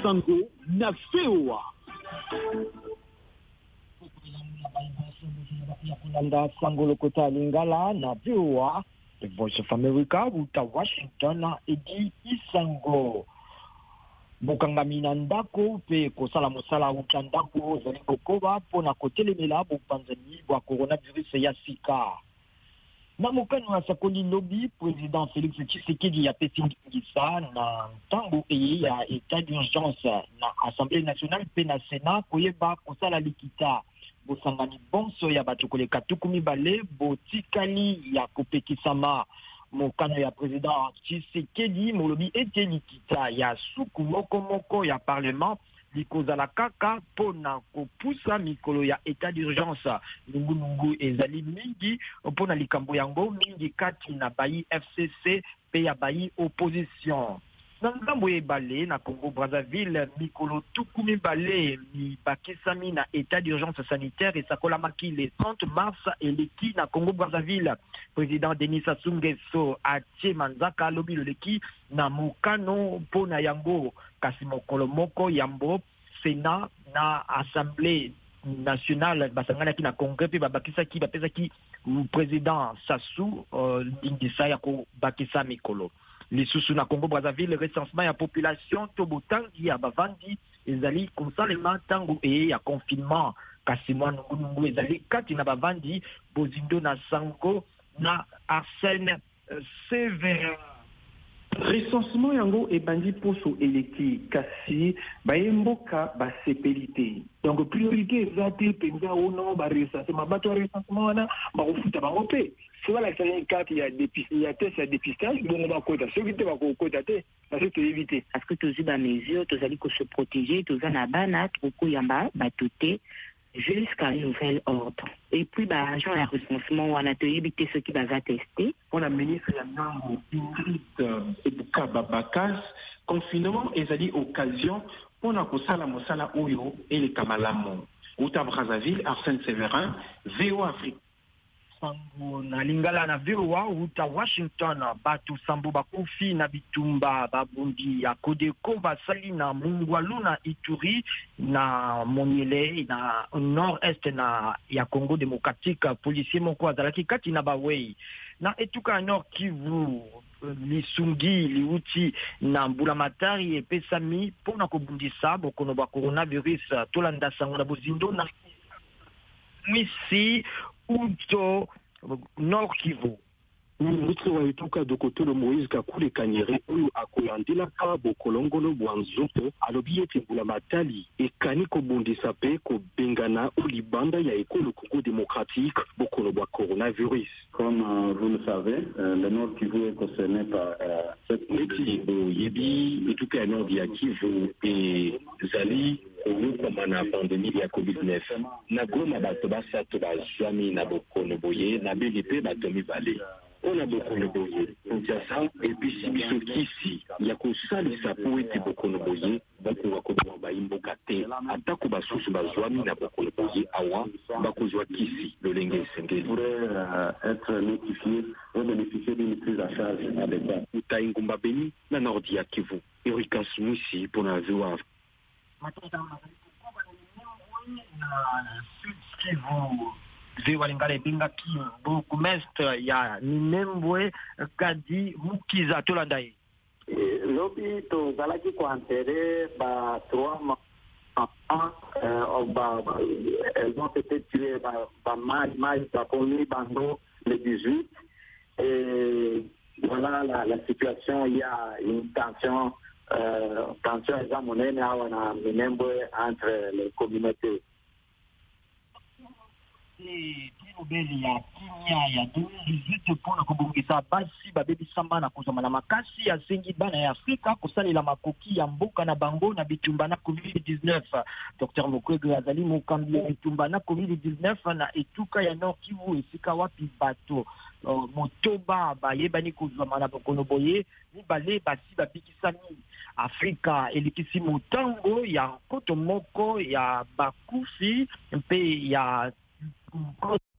Sango na VOA. Kulanda Sango Lokota Lingala na VOA, The Voice of America, Uta Washington na Edi Isango. Bukangamina ndako pe kosala mosala uta ndako zali kokoba pona kotelemela bupanzani bwa coronavirus ya sika. Na mokano wa sakoli lobby, président Félix Tshisekedi ya pesi ngisa na ntango eye ya état d'urgence na Assemblée nationale pe na Sénat koyeba kosala likita. Bosangani bonso ya bato koleka tukumi bale botikali ya kopekisama. Mokano ya président Tshisekedi molobi ete likita ya suku moko ya parlement likozala kaka pona kopusa mikolo ya état d'urgence. Nungu ezali mingi pona likambo yango mingi kati na bayi FCC pe ya bayi opposition. Na ngambo ebale na Congo Brazzaville mikolo tukumi bale mi bakisami na état d'urgence sanitaire et sakolamaki le 30 mars eleki na Congo Brazzaville. Président Denis Sassou Nguesso atie manzaka lobi loleki na mokano pona yango kasi mokolo moko yambo Sénat na Assemblée nationale basangana ki na congrès pe babakisaki bapesaki président Sassou Nguesso ya ko bakisa mikolo. Lisusu na Congo Brazzaville recensement ya population tobotangi ya bavandi ezali konsalema tango ya confinement kasi nungu ezali kati na bavandi bozindo na Sango na Arsène Severin. Recensement yango ebandi poso eleki kasi bayemboka basepelite. Donc priorité ezate penza ono ba recensement bato recensement wana ba kofuta bango pe. Souvent la carte il y a dépistage donc on va côté ceux qui te va côté te parce que éviter parce que tous les mesures tous allez se protéger tous en abana trop yamba batoté jusqu'à nouvel ordre. Et puis, agent la recensement, on a évité ce qui va tester. On a ministre Ingrid Ebuka Babakas, confinement et dit occasion, on a kosala mosala oyo et les kamalamo. Uta Brazzaville, Arsène Severin, VO Afrique. Sango na lingala na VOA uta Washington batu sambo bakufi na bitumba babundi ya Kodeko basali na Mungwalu na Ituri na Moniele na nord-est na ya Congo démocratique policier moko azalaki kati na bawei na etuka nord Kivu lisungi liuti na Mbulamatari epesami pona kobundisa bokono ba coronavirus tolanda sango na bozindo na misi Uto Nord Kivu. Ministre wa etuka dokotolo Moïse Kakule Kanyere oyo akolandela ka bokolongolo bwanzompo alobi ete Mbulamatari ekani kobundisa pe kobengana olibanda ya ekolo Congo démocratique bokolo bwa coronavirus. Comme vous le savez, le Nord Kivu est concerné par cette maladie. Yebi etuka ya Nord ya Kivu et Zali comme na pandémie ya COVID-19. Na goma bato basato bazwami na bokono boye na BDP batomi bale. On a bokono boye. Ntiasa episi biso kisi ya kosalisa po ete bokono boye bakoka kobwa bayimboka te atako basusu bazwami na bokono boye awa bakozwa kisi lolenge esengeli. Pourrait être notifié ou bénéficier d'une prise en charge adéquate. Uta Ingumba Beni na Nord ya Kivu. Erika Smisi pour la VOA. Walingale bingaki bourgmestre ya Minembwe Kadi Mukiza tolandai. Lobi to zalaki ko enterré ba 3 mois elles ont été tuées par mal Japoni Bando le 18 et voilà la situation, il y a une tension examinée na Minembwe entre les communautés. Beli ya Kinya ya 2018 pona kobongisa basi babebisama na kozoma na makasi ya sengi bana ya Afrika kosalela makoki ya mboka na bango na bitumba na COVID-19. Dr Mukwege azali mokambi ya bitumba na COVID-19 na etuka ya Nord Kivu esika wapi bato motoba bayebani kozoma na bokono boye mibale basi babikisami. Afrika elikisi motango ya koto moko ya bakufi mpe ya